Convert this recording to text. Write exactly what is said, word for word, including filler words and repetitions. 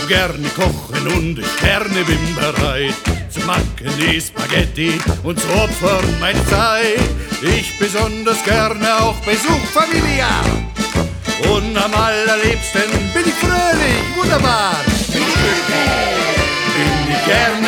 gerne kochen und ich gerne bin bereit zu machen die Spaghetti und zu opfern meine Zeit. Ich besonders gerne auch Besuch familiar und am allerliebsten bin ich fröhlich, wunderbar, bin ich glücklich, bin ich gerne